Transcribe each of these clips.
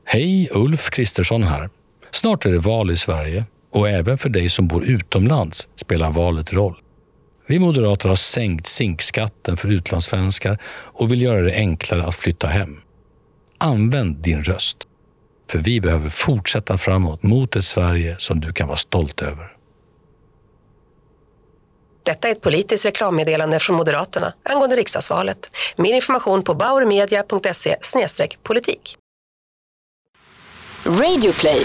Hej, Ulf Kristersson här. Snart är det val i Sverige och även för dig som bor utomlands spelar valet roll. Vi moderater har sänkt SINK-skatten för utlandssvenskar och vill göra det enklare att flytta hem. Använd din röst, för vi behöver fortsätta framåt mot ett Sverige som du kan vara stolt över. Detta är ett politiskt reklammeddelande från Moderaterna angående riksdagsvalet. Mer information på bauermedia.se/politik. Radio Play.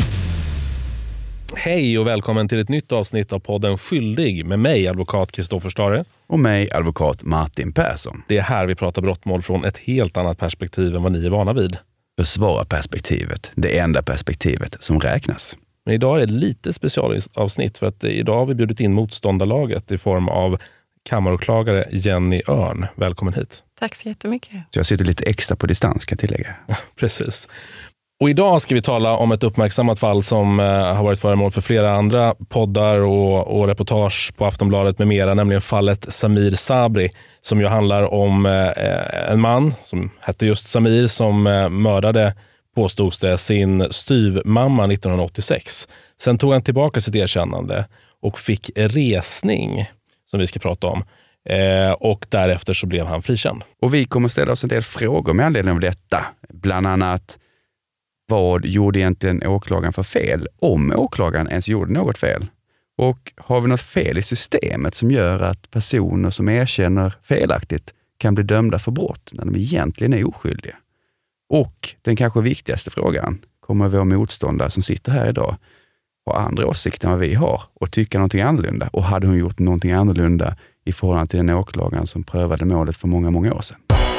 Hej och välkommen till ett nytt avsnitt av podden Skyldig med mig, advokat Kristoffer Stare. Och mig, advokat Martin Persson. Det är här vi pratar brottmål från ett helt annat perspektiv än vad ni är vana vid. Försvara perspektivet, det enda perspektivet som räknas. Men idag är det lite specialavsnitt för att idag har vi bjudit in motståndarlaget i form av kammaråklagare Jenny Örn. Välkommen hit. Tack så jättemycket. Så jag sitter lite extra på distans, kan jag tillägga. Precis. Och idag ska vi tala om ett uppmärksammat fall som har varit föremål för flera andra poddar och reportage på Aftonbladet med mera, nämligen fallet Samir Sabri, som ju handlar om en man som hette just Samir som mördade, påstods det, sin styvmamma 1986. Sen tog han tillbaka sitt erkännande och fick resning, som vi ska prata om. Och därefter så blev han frikänd. Och vi kommer ställa oss en del frågor med anledning av detta. Bland annat, vad gjorde egentligen åklagaren för fel? Om åklagaren ens gjorde något fel? Och har vi något fel i systemet som gör att personer som erkänner felaktigt kan bli dömda för brott när de egentligen är oskyldiga? Och den kanske viktigaste frågan, kommer vår motståndare som sitter här idag ha andra åsikter än vad vi har och tycka någonting annorlunda? Och hade hon gjort någonting annorlunda i förhållande till den åklagaren som prövade målet för många, många år sedan?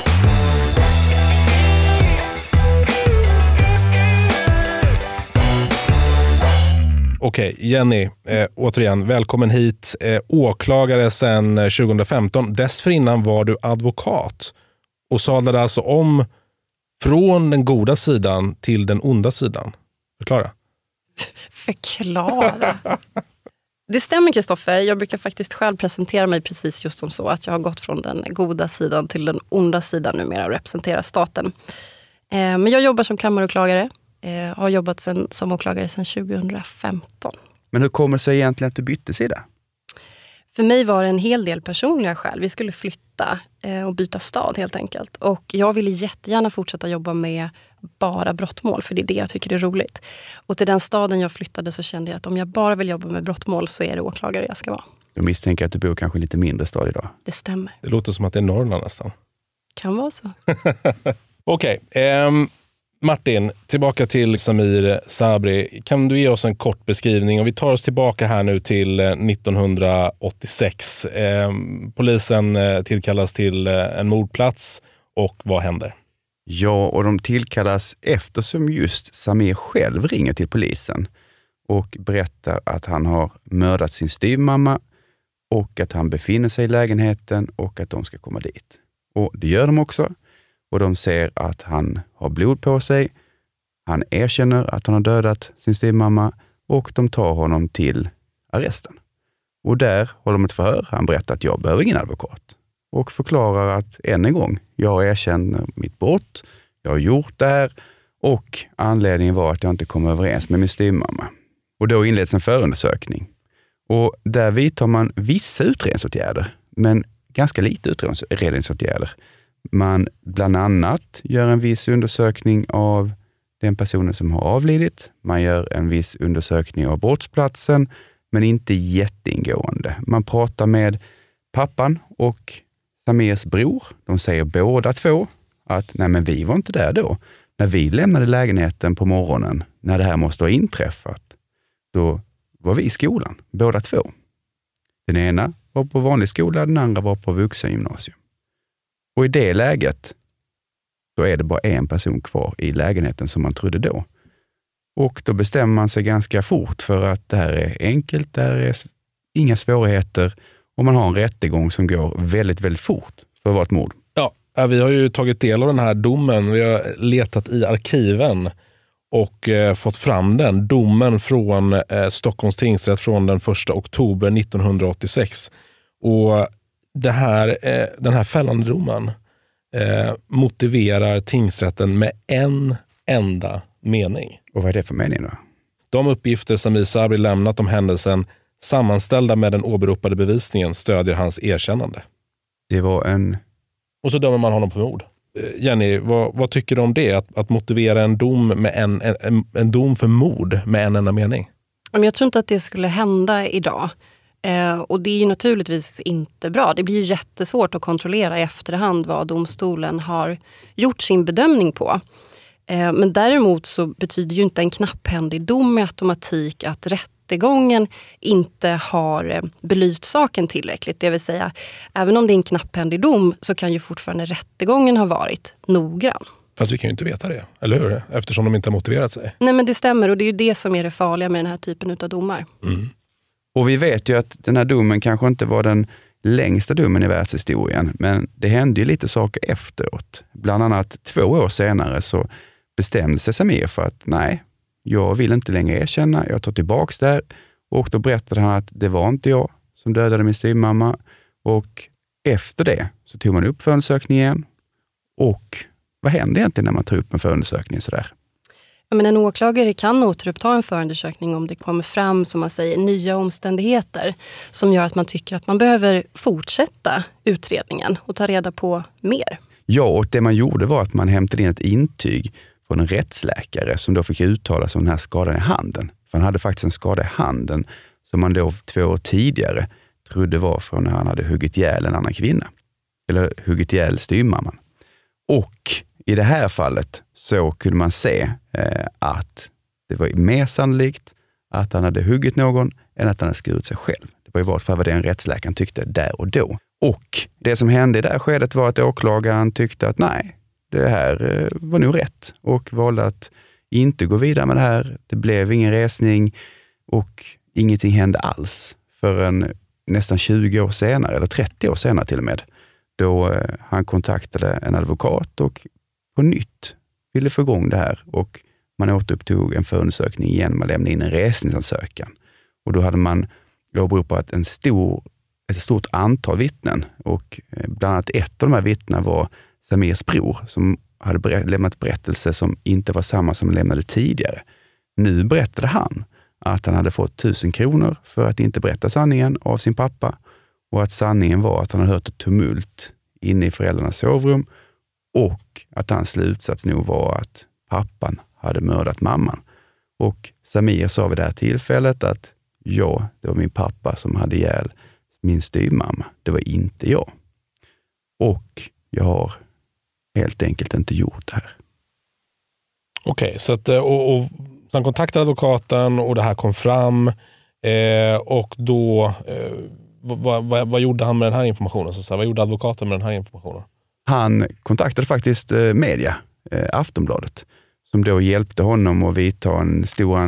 Okej, Jenny, återigen, välkommen hit. Åklagare sedan 2015. Dessförinnan var du advokat och sadlade alltså om från den goda sidan till den onda sidan. Förklara. Förklara. Det stämmer, Kristoffer. Jag brukar faktiskt själv presentera mig precis just som så. Att jag har gått från den goda sidan till den onda sidan numera och representerar staten. Men jag jobbar som kammaråklagare. Har jobbat som åklagare sedan 2015. Men hur kommer det sig egentligen att du bytte sida? För mig var det en hel del personliga skäl. Vi skulle flytta och byta stad helt enkelt. Och jag ville jättegärna fortsätta jobba med bara brottmål. För det är det jag tycker är roligt. Och till den staden jag flyttade så kände jag att om jag bara vill jobba med brottmål så är det åklagare jag ska vara. Jag misstänker att du bor kanske lite mindre stad idag. Det stämmer. Det låter som att det är Norrland nästan. Kan vara så. Okej, Martin, tillbaka till Samir Sabri. Kan du ge oss en kort beskrivning? Och vi tar oss tillbaka här nu till 1986. Polisen tillkallas till en mordplats och vad händer? Ja, och de tillkallas eftersom just Samir själv ringer till polisen och berättar att han har mördat sin styvmamma och att han befinner sig i lägenheten och att de ska komma dit. Och det gör de också. Och de ser att han har blod på sig. Han erkänner att han har dödat sin styvmamma och de tar honom till arresten. Och där håller de ett förhör. Han berättar att jag behöver ingen advokat. Och förklarar att än en gång, jag erkänner mitt brott. Jag har gjort det här. Och anledningen var att jag inte kom överens med min styvmamma. Och då inleds en förundersökning. Och där vidtar man vissa utredningsåtgärder. Men ganska lite utredningsåtgärder. Man bland annat gör en viss undersökning av den personen som har avlidit. Man gör en viss undersökning av brottsplatsen, men inte jätteingående. Man pratar med pappan och Samirs bror. De säger båda två att nej, men vi var inte där då. När vi lämnade lägenheten på morgonen, när det här måste ha inträffat, då var vi i skolan, båda två. Den ena var på vanlig skola, den andra var på vuxengymnasium. Och i det läget så är det bara en person kvar i lägenheten som man trodde då. Och då bestämmer man sig ganska fort för att det här är enkelt, det här är inga svårigheter och man har en rättegång som går väldigt, väldigt fort för att vara ett mord. Ja, vi har ju tagit del av den här domen. Vi har letat i arkiven och fått fram den. Domen från Stockholms tingsrätt från den 1 oktober 1986. Och den här fällande domen motiverar tingsrätten med en enda mening. Och vad är det för mening då? De uppgifter Samir Sabri lämnat om händelsen sammanställda med den åberopade bevisningen stödjer hans erkännande. Det var en... Och så dömer man honom för mord. Jenny, vad tycker du om det? Att motivera en dom med en dom för mord med en enda mening? Jag tror inte att det skulle hända idag. Och det är ju naturligtvis inte bra. Det blir ju jättesvårt att kontrollera i efterhand vad domstolen har gjort sin bedömning på. Men däremot så betyder ju inte en knapphändig dom med automatik att rättegången inte har belyst saken tillräckligt. Det vill säga, även om det är en knapphändig dom så kan ju fortfarande rättegången ha varit noggrann. Fast vi kan ju inte veta det, eller hur? Eftersom de inte har motiverat sig. Nej, men det stämmer, och det är ju det som är det farliga med den här typen av domar. Mm. Och vi vet ju att den här domen kanske inte var den längsta domen i världshistorien, men det hände ju lite saker efteråt. Bland annat 2 år senare så bestämde sig Samir för att nej, jag vill inte längre erkänna, jag tar tillbaks det här. Och då berättade han att det var inte jag som dödade min styvmamma. Och efter det så tog man upp förundersökningen. Och vad händer egentligen när man tar upp en förundersökning sådär? Men en åklagare kan återuppta en förundersökning om det kommer fram, som man säger, nya omständigheter som gör att man tycker att man behöver fortsätta utredningen och ta reda på mer. Ja, och det man gjorde var att man hämtade in ett intyg från en rättsläkare som då fick uttala sig om den här skadan i handen. För han hade faktiskt en skada i handen som man då 2 år tidigare trodde var från när han hade huggit ihjäl en annan kvinna. Eller huggit ihjäl styvmamman. Och i det här fallet så kunde man se att det var mer sannolikt att han hade huggit någon än att han hade skurit sig själv. Det var i vart fall vad den rättsläkaren tyckte där och då. Och det som hände i det här skedet var att åklagaren tyckte att nej, det här var nog rätt och valde att inte gå vidare med det här. Det blev ingen resning och ingenting hände alls förrän nästan 20 år senare, eller 30 år senare till och med, då han kontaktade en advokat och på nytt ville få igång det här, och man återupptog en förundersökning igen. Man lämnade in en resningsansökan och då hade man åberopat ett stort antal vittnen, och bland annat ett av de här vittnena var Samirs bror som hade lämnat berättelse som inte var samma som lämnade tidigare. Nu berättade han att han hade fått 1000 kronor för att inte berätta sanningen av sin pappa, och att sanningen var att han hade hört ett tumult inne i föräldrarnas sovrum, och att hans slutsats nog var att pappan hade mördat mamman. Och Samir sa vid det här tillfället att ja, det var min pappa som hade ihjäl min styvmamma. Det var inte jag. Och jag har helt enkelt inte gjort det här. Okej, så att, och han kontaktade advokaten och det här kom fram. Och då, vad gjorde han med den här informationen? Så vad gjorde advokaten med den här informationen? Han kontaktade faktiskt media, Aftonbladet, som då hjälpte honom att vidta en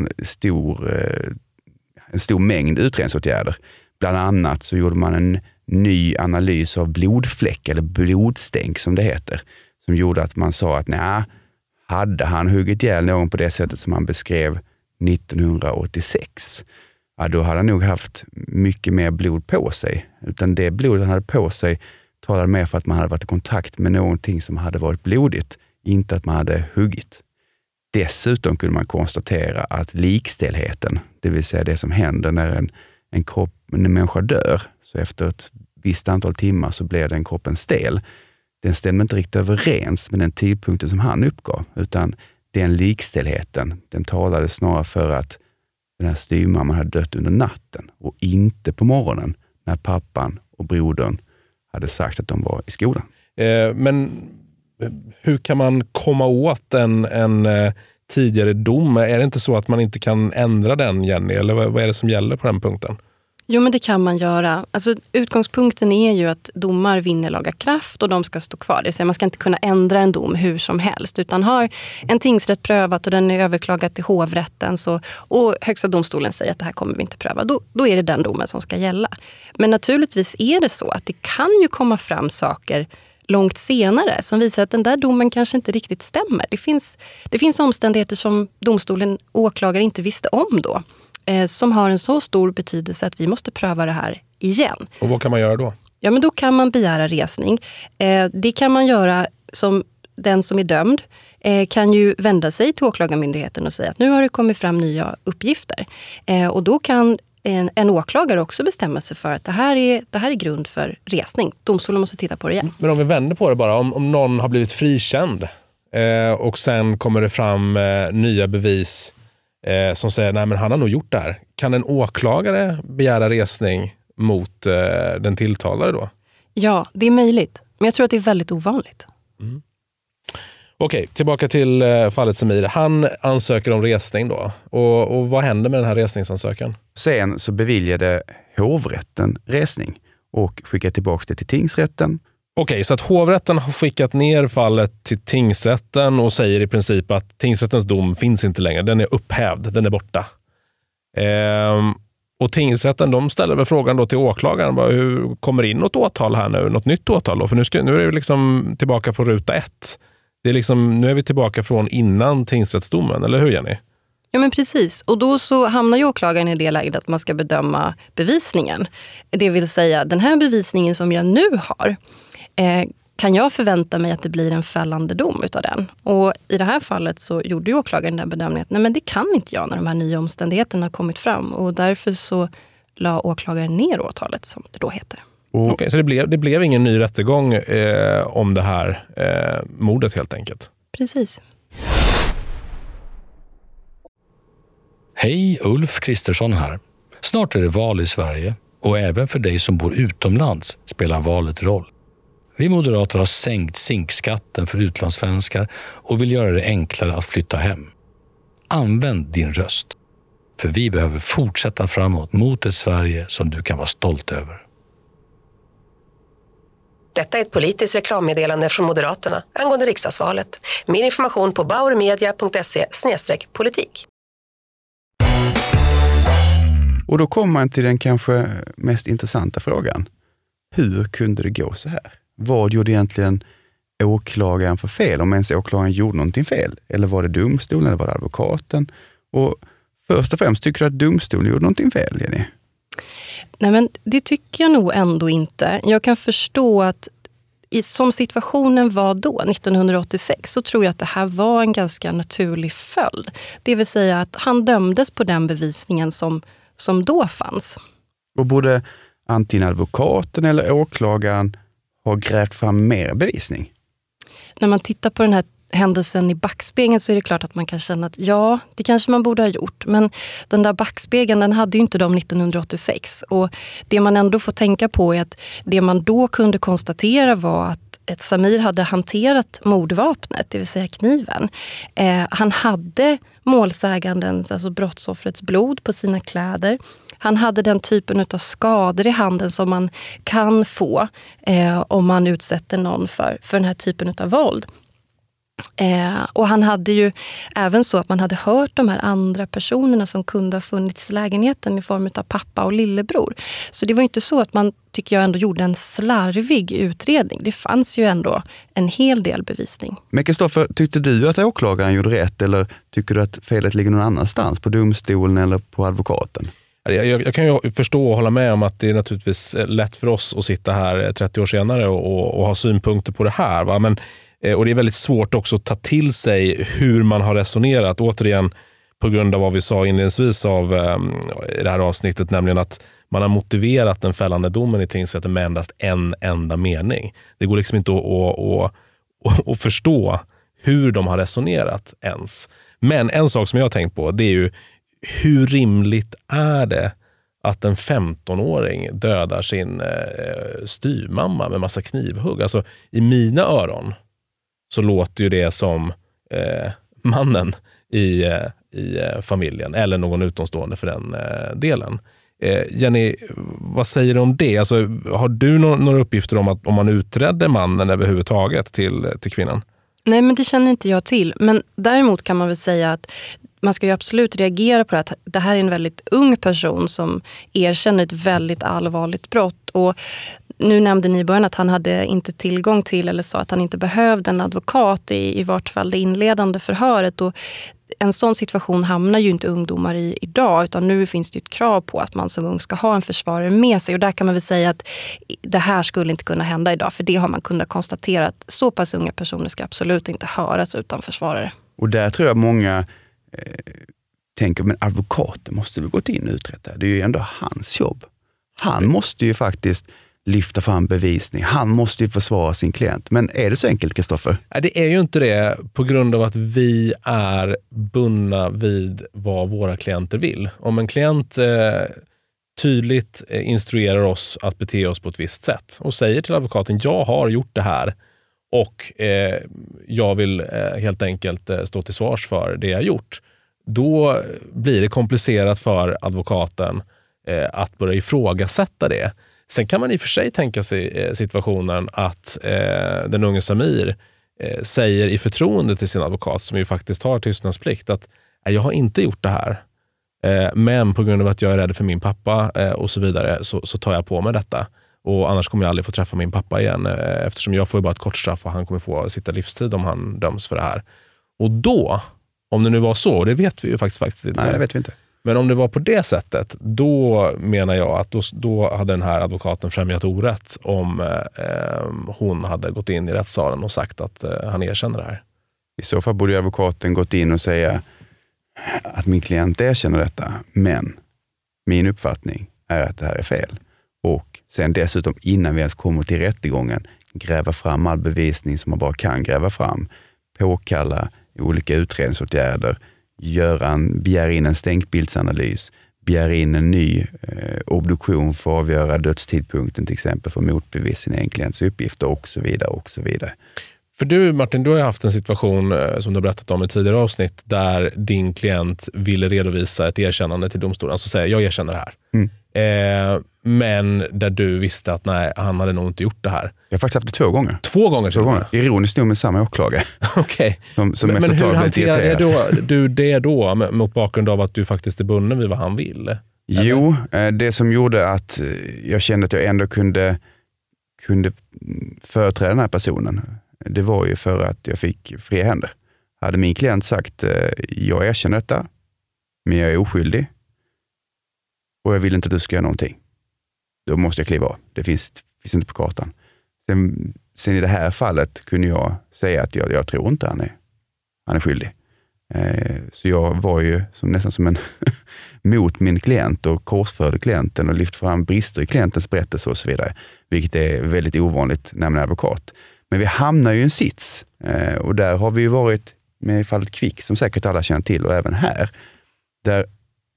stor mängd utredningsåtgärder. Bland annat så gjorde man en ny analys av blodfläck eller blodstänk som det heter, som gjorde att man sa att nej, hade han huggit ihjäl någon på det sättet som han beskrev 1986, ja, då hade han nog haft mycket mer blod på sig. Utan det blod han hade på sig talade mer för att man hade varit i kontakt med någonting som hade varit blodigt, inte att man hade huggit. Dessutom kunde man konstatera att likställdheten, det vill säga det som händer när en människa dör, så efter ett visst antal timmar så blir den kroppen stel. Den stämmer inte riktigt överens med den tidpunkten som han uppgav, utan den likställdheten, den talade snarare för att den här styvmamman hade dött under natten och inte på morgonen när pappan och brodern hade sagt att de var i skolan. Men hur kan man komma åt en tidigare dom? Är det inte så att man inte kan ändra den, Jenny? Eller vad är det som gäller på den punkten? Jo, men det kan man göra. Alltså, utgångspunkten är ju att domar vinner laga kraft och de ska stå kvar. Det vill säga, man ska inte kunna ändra en dom hur som helst, utan har en tingsrätt prövat och den är överklagad till hovrätten och högsta domstolen säger att det här kommer vi inte pröva, då är det den domen som ska gälla. Men naturligtvis är det så att det kan ju komma fram saker långt senare som visar att den där domen kanske inte riktigt stämmer. Det finns omständigheter som domstolen och åklagare inte visste om då, som har en så stor betydelse att vi måste pröva det här igen. Och vad kan man göra då? Ja, men då kan man begära resning. Det kan man göra som den som är dömd. kan ju vända sig till åklagarmyndigheten och säga att nu har det kommit fram nya uppgifter. Och då kan en åklagare också bestämma sig för att det här är grund för resning. Domstolen måste titta på det igen. Men om vi vänder på det bara, om någon har blivit frikänd och sen kommer det fram nya bevis som säger nej men han har nog gjort det här. Kan en åklagare begära resning mot den tilltalade då? Ja, det är möjligt. Men jag tror att det är väldigt ovanligt. Mm. Okej, tillbaka till fallet Samir. Han ansöker om resning då. Och vad händer med den här resningsansökan? Sen så beviljade hovrätten resning och skickade tillbaka det till tingsrätten. Okej, så att hovrätten har skickat ner fallet till tingsrätten och säger i princip att tingsrättens dom finns inte längre. Den är upphävd, den är borta. Och tingsrätten, de ställer väl frågan då till åklagaren, bara, hur kommer in något åtal här nu? Något nytt åtal då? För nu är det liksom tillbaka på ruta 1. Det är liksom, nu är vi tillbaka från innan tingsrättsdomen, eller hur Jenny? Ja men precis, och då så hamnar ju åklagaren i det läget att man ska bedöma bevisningen. Det vill säga, den här bevisningen som jag nu har, kan jag förvänta mig att det blir en fällande dom utav den? Och i det här fallet så gjorde ju åklagaren den bedömningen att nej men det kan inte jag när de här nya omständigheterna har kommit fram. Och därför så la åklagaren ner åtalet som det då heter. Okej, så det blev ingen ny rättegång om det här mordet helt enkelt? Precis. Hej, Ulf Kristersson här. Snart är det val i Sverige och även för dig som bor utomlands spelar valet roll. Vi moderater har sänkt zinkskatten för utlandssvenskar och vill göra det enklare att flytta hem. Använd din röst, för vi behöver fortsätta framåt mot ett Sverige som du kan vara stolt över. Detta är ett politiskt reklammeddelande från Moderaterna angående riksdagsvalet. Mer information på bauermedia.se/politik. Och då kommer man till den kanske mest intressanta frågan. Hur kunde det gå så här? Vad gjorde egentligen åklagaren för fel? Om ens åklagaren gjorde någonting fel? Eller var det domstolen eller var det advokaten? Och först och främst, tycker du att domstolen gjorde någonting fel, Jenny? Nej men det tycker jag nog ändå inte. Jag kan förstå att som situationen var då, 1986, så tror jag att det här var en ganska naturlig följd. Det vill säga att han dömdes på den bevisningen som då fanns. Och borde antingen advokaten eller åklagaren ha grävt fram mer bevisning? När man tittar på den här händelsen i backspegeln så är det klart att man kan känna att ja, det kanske man borde ha gjort. Men den där backspegeln, den hade ju inte de 1986. Och det man ändå får tänka på är att det man då kunde konstatera var att Samir hade hanterat mordvapnet, det vill säga kniven. Han hade målsägandens, alltså brottsoffrets blod på sina kläder. Han hade den typen av skador i handen som man kan få om man utsätter någon för den här typen av våld. Och han hade ju även så att man hade hört de här andra personerna som kunde ha funnits i lägenheten i form av pappa och lillebror. Så det var inte så att man, tycker jag, ändå gjorde en slarvig utredning. Det fanns ju ändå en hel del bevisning. Men Kristoffer, tyckte du att åklagaren gjorde rätt eller tycker du att felet ligger någon annanstans? På domstolen eller på advokaten? Jag kan ju förstå och hålla med om att det är naturligtvis lätt för oss att sitta här 30 år senare och ha synpunkter på det här. Va? Men, och det är väldigt svårt också att ta till sig hur man har resonerat. Återigen på grund av vad vi sa inledningsvis i det här avsnittet, nämligen att man har motiverat den fällande domen i tingsrätten med endast en enda mening. Det går liksom inte att förstå hur de har resonerat ens. Men en sak som jag har tänkt på, det är ju hur rimligt är det att en 15-åring dödar sin styvmamma med massa knivhugg? Alltså i mina öron så låter ju det som mannen i familjen eller någon utomstående för den delen. Jenny, vad säger du om det? Alltså, har du några uppgifter om att om man utredde mannen överhuvudtaget till kvinnan? Nej, men det känner inte jag till. Men däremot kan man väl säga att man ska ju absolut reagera på att det här är en väldigt ung person som erkänner ett väldigt allvarligt brott. Och nu nämnde ni i början att han hade inte tillgång till eller sa att han inte behövde en advokat i vart fall det inledande förhöret. Och en sån situation hamnar ju inte ungdomar i idag, utan nu finns det ju ett krav på att man som ung ska ha en försvarare med sig. Och där kan man väl säga att det här skulle inte kunna hända idag, för det har man kunnat konstatera att så pass unga personer ska absolut inte höras utan försvarare. Och där tror jag många tänker, men advokaten måste väl gått in och uträtta. Det är ju ändå hans jobb. Han måste ju faktiskt lyfta fram bevisning. Han måste ju försvara sin klient. Men är det så enkelt, Kristoffer? Nej, det är ju inte det, på grund av att vi är bundna vid vad våra klienter vill. Om en klient tydligt instruerar oss att bete oss på ett visst sätt och säger till advokaten, jag har gjort det här och jag vill helt enkelt stå till svars för det jag har gjort. Då blir det komplicerat för advokaten att börja ifrågasätta det. Sen kan man i och för sig tänka sig situationen att den unge Samir säger i förtroende till sin advokat, som ju faktiskt har tystnadsplikt, att jag har inte gjort det här. Men på grund av att jag är rädd för min pappa och så vidare så tar jag på mig detta. Och annars kommer jag aldrig få träffa min pappa igen, eftersom jag får bara ett kort straff och han kommer få sitta livstid om han döms för det här. Och då, om det nu var så, det vet vi ju faktiskt inte. Nej, det vet vi inte. Men om det var på det sättet, då menar jag att då hade den här advokaten främjat orätt om hon hade gått in i rättssalen och sagt att han erkänner det här. I så fall borde advokaten gått in och säga att min klient erkänner detta, men min uppfattning är att det här är fel. Och sen dessutom, innan vi ens kommer till rättegången, gräva fram all bevisning som man bara kan gräva fram, påkalla olika utredningsåtgärder, begär in en stänkbildsanalys, begär in en ny obduktion för att avgöra dödstidpunkten, till exempel för motbevis sin egen klients uppgifter och så vidare och så vidare. För du, Martin, du har haft en situation som du har berättat om i tidigare avsnitt där din klient ville redovisa ett erkännande till domstolen, alltså säga jag erkänner det här. Men där du visste att nej, han hade nog inte gjort det här. Jag har faktiskt haft det 2 gånger. 2 gånger? 2 gånger. Ironiskt nog med samma åklagare. Okej. Som men hur hanterar du det då mot bakgrund av att du faktiskt är bunden vid vad han vill? Eller? Jo, det som gjorde att jag kände att jag ändå kunde företräda den här personen, det var ju för att jag fick fria händer. Hade min klient sagt jag erkänner detta, men jag är oskyldig och jag vill inte att du ska göra någonting, då måste jag kliva av. Det finns inte på kartan. Sen i det här fallet kunde jag säga att jag tror inte han är skyldig. Så jag var ju nästan som en mot min klient och korsförde klienten och lyft fram brister i klientens berättelse och så vidare. Vilket är väldigt ovanligt när man är advokat. Men vi hamnar ju i en sits och där har vi ju varit med i fallet Kvick, som säkert alla känner till, och även här, där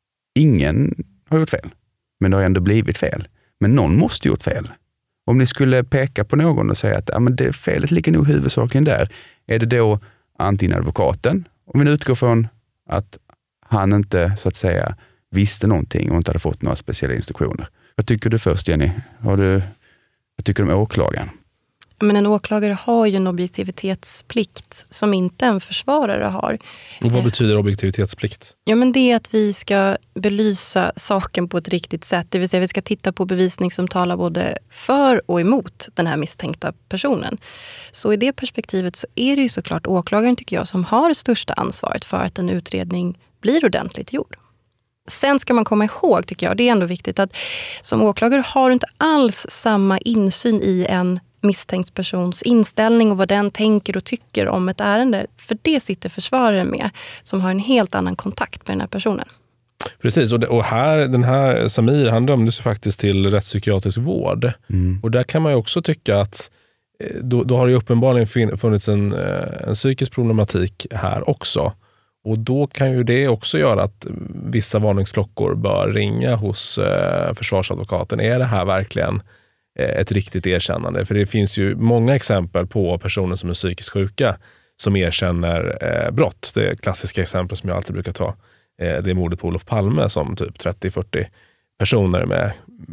ingen har gjort fel, men det har ändå blivit fel. Men någon måste gjort fel. Om ni skulle peka på någon och säga att men det felet ligger nog huvudsakligen där, är det då antingen advokaten, om vi utgår från att han inte så att säga visste någonting och inte hade fått några speciella instruktioner. Vad tycker du först, Jenny? Vad tycker du om åklagaren? Men en åklagare har ju en objektivitetsplikt som inte en försvarare har. Och vad betyder objektivitetsplikt? Ja, men det är att vi ska belysa saken på ett riktigt sätt. Det vill säga vi ska titta på bevisning som talar både för och emot den här misstänkta personen. Så i det perspektivet så är det ju såklart åklagaren, tycker jag, som har största ansvaret för att en utredning blir ordentligt gjord. Sen ska man komma ihåg, tycker jag, det är ändå viktigt att som åklagare har du inte alls samma insyn i en misstänkt persons inställning och vad den tänker och tycker om ett ärende. För det sitter försvararen med, som har en helt annan kontakt med den här personen. Precis, och den här Samir, han dömdes faktiskt till rättspsykiatrisk vård. Och där kan man ju också tycka att då har det uppenbarligen funnits en psykisk problematik här också. Och då kan ju det också göra att vissa varningsklockor bör ringa hos försvarsadvokaten. Är det här verkligen ett riktigt erkännande? För det finns ju många exempel på personer som är psykiskt sjuka som erkänner brott. Det klassiska exempel som jag alltid brukar ta, det är mordet på Olof Palme, som typ 30-40 personer med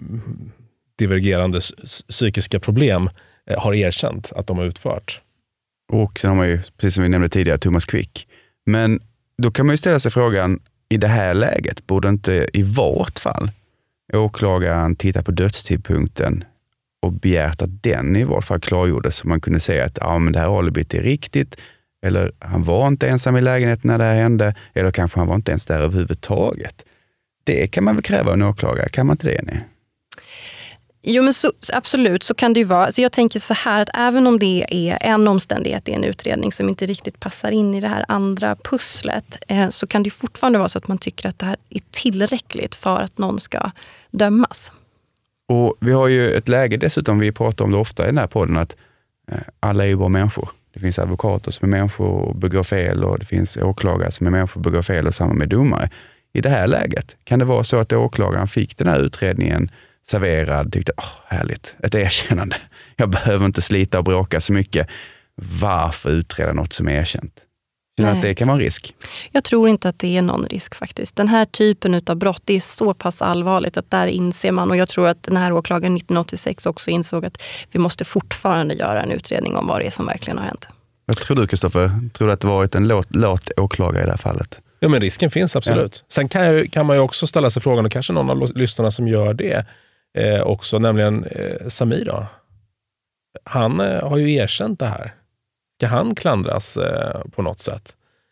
divergerande psykiska problem har erkänt att de har utfört. Och sen har man ju, precis som vi nämnde tidigare, Thomas Quick. Men då kan man ju ställa sig frågan, i det här läget borde inte i vart fall åklagaren titta på dödstidpunkten och begärt att den i vart fall klargjordes, så man kunde säga att men det här alibit är riktigt, Eller han var inte ensam i lägenheten när det här hände. Eller kanske han var inte ens där överhuvudtaget. Det kan man väl kräva av en åklagare, kan man inte det? Nej? Jo, men absolut, så kan det ju vara. Så jag tänker så här, att även om det är en omständighet i en utredning som inte riktigt passar in i det här andra pusslet, så kan det ju fortfarande vara så att man tycker att det här är tillräckligt för att någon ska dömas. Och vi har ju ett läge dessutom, vi pratar om det ofta i den här podden, att alla är ju bara människor. Det finns advokater som är människor och begår fel, och det finns åklagare som är människor och begår fel, och samma med domare. I det här läget kan det vara så att åklagaren fick den här utredningen serverad, tyckte härligt, ett erkännande. Jag behöver inte slita och bråka så mycket. Varför utreda något som är erkänt? Att det kan vara en risk? Jag tror inte att det är någon risk faktiskt. Den här typen av brott, det är så pass allvarligt att där inser man, och jag tror att den här åklagaren 1986 också insåg att vi måste fortfarande göra en utredning om vad det är som verkligen har hänt. Vad tror du, Kristoffer? Tror du att det varit en lat åklagare i det här fallet? Ja, men risken finns absolut. Ja. Sen kan man ju också ställa sig frågan, och kanske någon av lyssnarna som gör det också, nämligen Samir då. Han har ju erkänt det här. Ska han klandras på något sätt?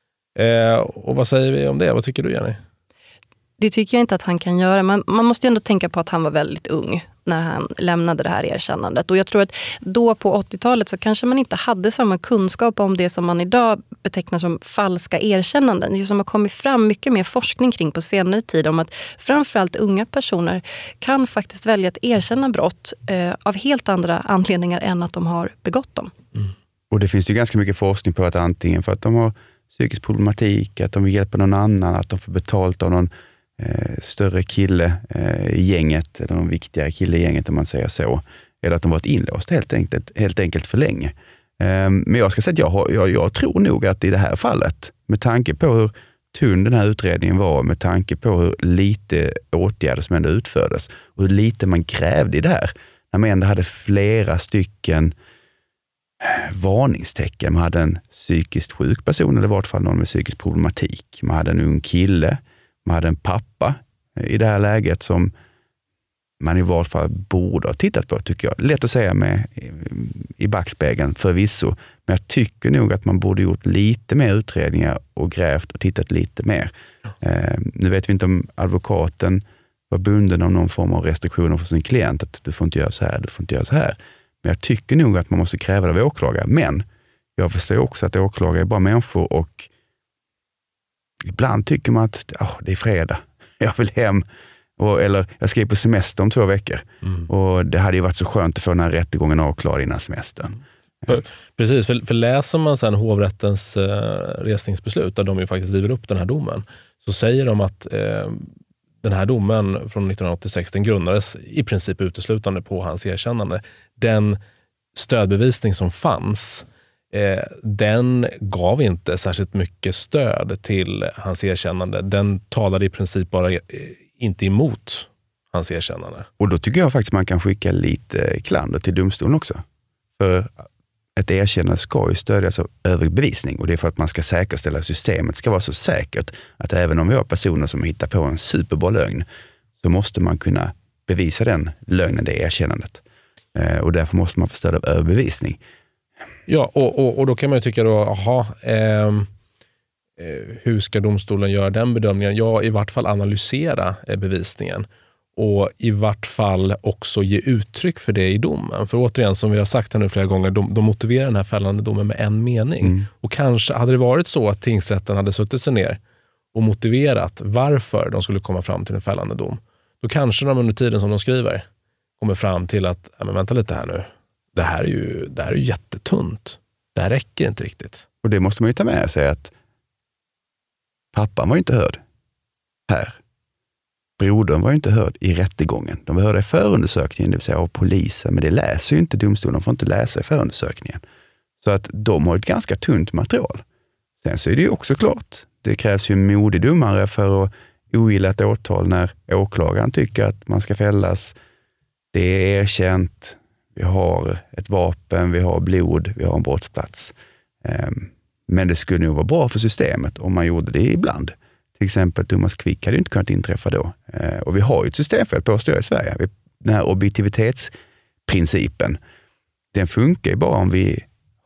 Och vad säger vi om det? Vad tycker du, Jenny? Det tycker jag inte att han kan göra. Man måste ju ändå tänka på att han var väldigt ung när han lämnade det här erkännandet. Och jag tror att då på 80-talet så kanske man inte hade samma kunskap om det som man idag betecknar som falska erkännanden. Det är ju som har kommit fram mycket mer forskning kring på senare tid om att framförallt unga personer kan faktiskt välja att erkänna brott av helt andra anledningar än att de har begått dem. Mm. Och det finns ju ganska mycket forskning på att antingen för att de har psykisk problematik, att de vill hjälpa någon annan, att de får betalt av någon större kille i gänget, eller någon viktigare kille i gänget om man säger så, eller att de varit inlåst helt enkelt för länge. Men jag ska säga att jag tror nog att i det här fallet, med tanke på hur tunn den här utredningen var, med tanke på hur lite åtgärder som ändå utfördes och hur lite man krävde i det här, när man ändå hade flera stycken varningstecken. Man hade en psykiskt sjuk person, eller i vart fall någon med psykisk problematik. Man hade en ung kille, man hade en pappa i det här läget som man i vart fall borde ha tittat på, tycker jag. Lätt att säga med i backspegeln förvisso, men jag tycker nog att man borde gjort lite mer utredningar och grävt och tittat lite mer. Nu vet vi inte om advokaten var bunden av någon form av restriktioner för sin klient, att du får inte göra så här, du får inte göra så här. Men jag tycker nog att man måste kräva det av åklagare. Men jag förstår också att åklagare är bara människor, och ibland tycker man att det är fredag, jag vill hem, eller jag ska på semester om 2 veckor. Och det hade ju varit så skönt att få den här rättegången avklarad innan semestern. Precis, för läser man sen hovrättens resningsbeslut, där de ju faktiskt driver upp den här domen, så säger de att den här domen från 1986, den grundades i princip uteslutande på hans erkännande. Den stödbevisning som fanns, den gav inte särskilt mycket stöd till hans erkännande. Den talade i princip bara inte emot hans erkännande. Och då tycker jag faktiskt man kan skicka lite klander till domstolen också. För ett erkännande ska ju stödjas av övrig bevisning, och det är för att man ska säkerställa att systemet ska vara så säkert att även om vi har personer som hittar på en superbra lögn, så måste man kunna bevisa den lögnen, det erkännandet. Och därför måste man få stöd av överbevisning. Ja, och då kan man ju tycka då, hur ska domstolen göra den bedömningen? Ja, i vart fall analysera bevisningen. Och i vart fall också ge uttryck för det i domen. För återigen, som vi har sagt här nu flera gånger, de motiverar den här fällande domen med en mening. Och kanske hade det varit så att tingsrätten hade suttit sig ner och motiverat varför de skulle komma fram till en fällande dom. Då kanske de under tiden som de skriver kommer fram till att, men vänta lite här nu. Det här är ju jättetunt. Det här räcker inte riktigt. Och det måste man ju ta med sig, att pappan var ju inte hörd här. Brodern var ju inte hörd i rättegången. De var hörda i förundersökningen, det vill säga av polisen, men det läser ju inte domstolen. De får inte läsa i förundersökningen. Så att de har ett ganska tunt material. Sen så är det ju också klart, det krävs ju en modig domare för att ogilla ett åtal när åklagaren tycker att man ska fällas. Det är erkänt, vi har ett vapen, vi har blod, vi har en brottsplats. Men det skulle nog vara bra för systemet om man gjorde det ibland. Till exempel Thomas Quick hade inte kunnat inträffa då. Och vi har ju ett systemfel påstår jag i Sverige. Den här objektivitetsprincipen, den funkar ju bara om vi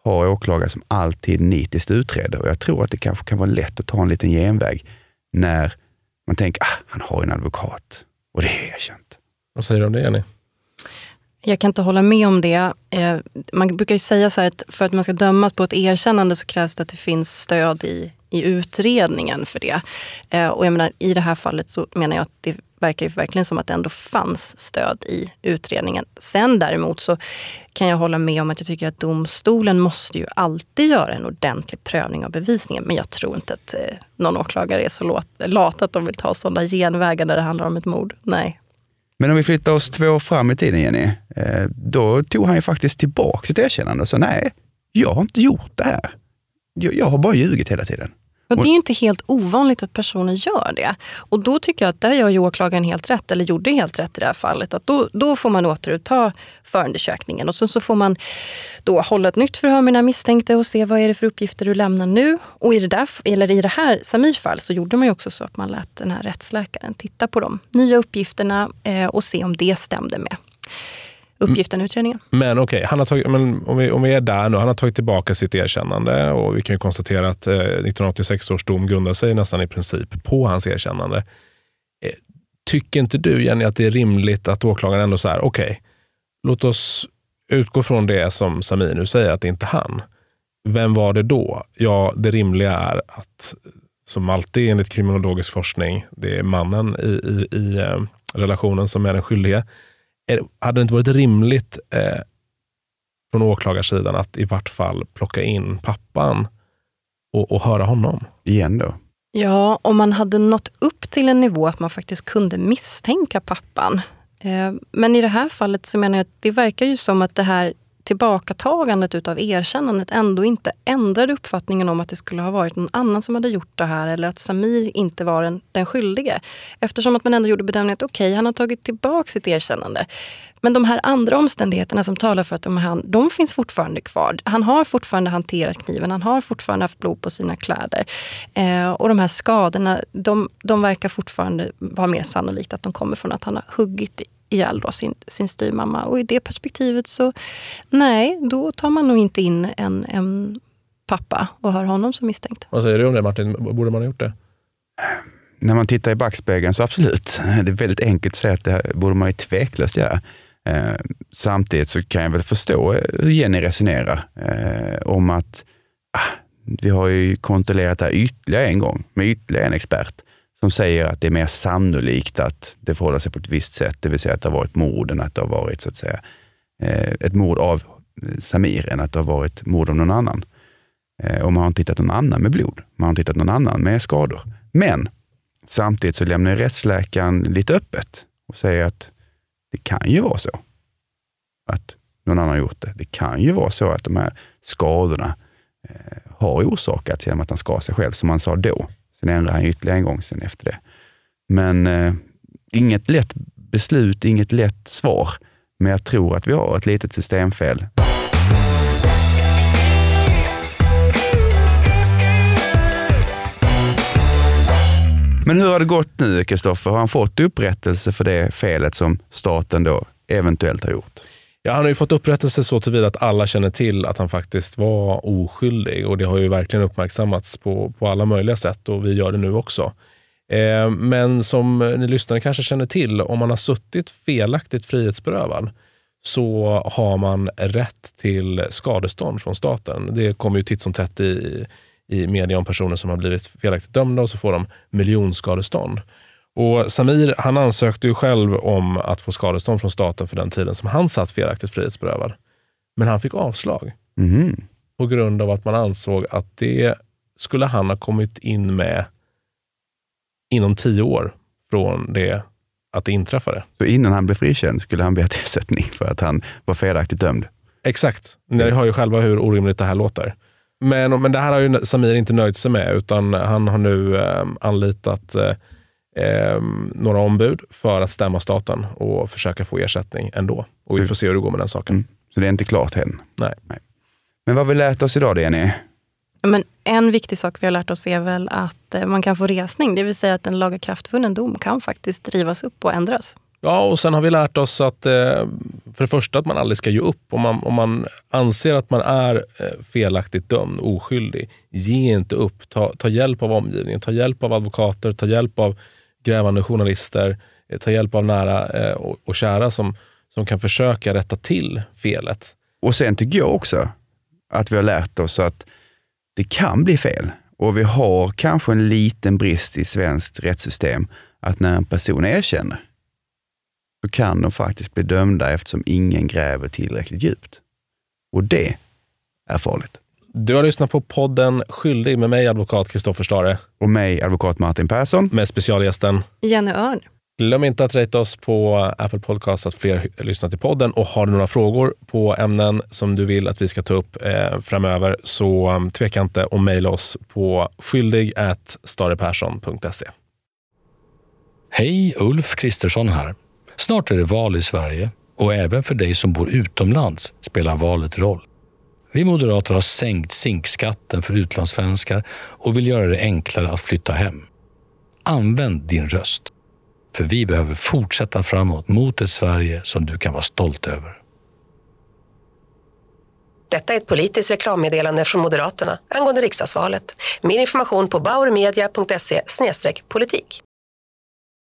har åklagare som alltid nitiskt utreder. Och jag tror att det kanske kan vara lätt att ta en liten genväg när man tänker, han har en advokat och det är erkänt. Vad säger du om det, Jenny? Jag kan inte hålla med om det. Man brukar ju säga så här att för att man ska dömas på ett erkännande så krävs det att det finns stöd i utredningen för det. Och jag menar, i det här fallet så menar jag att det verkar ju verkligen som att det ändå fanns stöd i utredningen. Sen däremot så kan jag hålla med om att jag tycker att domstolen måste ju alltid göra en ordentlig prövning av bevisningen. Men jag tror inte att någon åklagare är så lat att de vill ta sådana genvägar där det handlar om ett mord. Nej. Men om vi flyttar oss 2 år fram i tiden, Jenny, då tog han ju faktiskt tillbaka sitt erkännande och sa nej, jag har inte gjort det här. Jag har bara ljugit hela tiden. Och det är ju inte helt ovanligt att personer gör det. Och då tycker jag att där gör ju åklagaren helt rätt, eller gjorde helt rätt i det här fallet. Att då får man återuppta förundersökningen och sen så får man då hålla ett nytt förhör med den misstänkte och se vad är det för uppgifter du lämnar nu. Och i det här Samir-fall så gjorde man ju också så att man lät den här rättsläkaren titta på de nya uppgifterna och se om det stämde med uppgiften i utredningen. Men okej, om vi är där nu, han har tagit tillbaka sitt erkännande och vi kan ju konstatera att 1986 års dom grundar sig nästan i princip på hans erkännande. Tycker inte du, Jenny, att det är rimligt att åklagaren ändå så här, okej, låt oss utgå från det som Samir nu säger, att det inte är han. Vem var det då? Ja, det rimliga är att, som alltid enligt kriminologisk forskning, det är mannen i relationen som är den skyldige. Hade det inte varit rimligt från åklagarsidan att i vart fall plocka in pappan och höra honom? Igen då? Ja, om man hade nått upp till en nivå att man faktiskt kunde misstänka pappan. Men i det här fallet så menar jag att det verkar ju som att det här tillbakatagandet utav erkännandet ändå inte ändrade uppfattningen om att det skulle ha varit någon annan som hade gjort det här eller att Samir inte var den skyldige. Eftersom att man ändå gjorde bedömningen att okej, han har tagit tillbaka sitt erkännande. Men de här andra omständigheterna som talar för att de finns fortfarande kvar. Han har fortfarande hanterat kniven, han har fortfarande haft blod på sina kläder. Och de här skadorna, de verkar fortfarande vara mer sannolikt att de kommer från att han har huggit ihjäl då sin styrmamma. Och i det perspektivet så, nej, då tar man nog inte in en pappa och hör honom som misstänkt. Vad säger du om det, Martin? Borde man ha gjort det? När man tittar i backspegeln så absolut. Det är väldigt enkelt att säga att det borde man ju tveklöst göra. Samtidigt så kan jag väl förstå hur Jenny resonerar om att vi har ju kontrollerat det här ytterligare en gång med ytterligare en expert som säger att det är mer sannolikt att det förhåller sig på ett visst sätt, det vill säga att det har varit mord än att det har varit så att säga ett mord av Samir än att det har varit mord av någon annan. Och man har inte hittat någon annan med blod, man har inte hittat någon annan med skador. Men samtidigt så lämnar rättsläkaren lite öppet och säger att det kan ju vara så att någon annan har gjort det. Det kan ju vara så att de här skadorna har orsakats genom att han skar sig själv, som han sa då. Sen ändrar han ytterligare en gång sen efter det. Men inget lätt beslut, inget lätt svar. Men jag tror att vi har ett litet systemfel. Men hur har det gått nu, Kristoffer? Har han fått upprättelse för det felet som staten då eventuellt har gjort? Ja, han har ju fått upprättelse så tillvida att alla känner till att han faktiskt var oskyldig. Och det har ju verkligen uppmärksammats på alla möjliga sätt och vi gör det nu också. Men som ni lyssnare kanske känner till, om man har suttit felaktigt frihetsberövad så har man rätt till skadestånd från staten. Det kommer ju titt som tätt i media om personer som har blivit felaktigt dömda och så får de miljonskadestånd. Och Samir, han ansökte ju själv om att få skadestånd från staten för den tiden som han satt felaktigt frihetsberövad. Men han fick avslag. På grund av att man ansåg att det skulle han ha kommit in med inom 10 år från det att det inträffade. Så innan han blev frikänd skulle han begära ersättning för att han var felaktigt dömd? Exakt. Ni hör ju själva hur orimligt det här låter. Men det här har ju Samir inte nöjt sig med, utan han har nu anlitat några ombud för att stämma staten och försöka få ersättning ändå. Och vi får se hur det går med den saken. Så det är inte klart än? Nej. Men vad har vi lärt oss idag, Jenny? Men en viktig sak vi har lärt oss är väl att man kan få resning. Det vill säga att en lagakraftvunnen dom kan faktiskt rivas upp och ändras. Ja, och sen har vi lärt oss att för det första att man aldrig ska ge upp. Om man anser att man är felaktigt dömd, oskyldig, ge inte upp. Ta hjälp av omgivningen, ta hjälp av advokater, ta hjälp av grävande journalister, ta hjälp av nära och kära som kan försöka rätta till felet. Och sen tycker jag också att vi har lärt oss att det kan bli fel. Och vi har kanske en liten brist i svenskt rättssystem att när en person erkänner så kan de faktiskt bli dömda eftersom ingen gräver tillräckligt djupt. Och det är farligt. Du har lyssnat på podden Skyldig med mig, advokat Kristoffer Stare. Och mig, advokat Martin Persson. Med specialgästen Jenny Örn. Glöm inte att rate oss på Apple Podcast så att fler lyssnar till podden. Och har du några frågor på ämnen som du vill att vi ska ta upp framöver, så tveka inte och mejla oss på skyldig@starepersson.se. Hej, Ulf Kristersson här. Snart är det val i Sverige och även för dig som bor utomlands spelar valet roll. Vi moderater har sänkt zinkskatten för utlandssvenskar och vill göra det enklare att flytta hem. Använd din röst, för vi behöver fortsätta framåt mot ett Sverige som du kan vara stolt över. Detta är ett politiskt reklammeddelande från Moderaterna angående riksdagsvalet. Mer information på bauermedia.se/politik.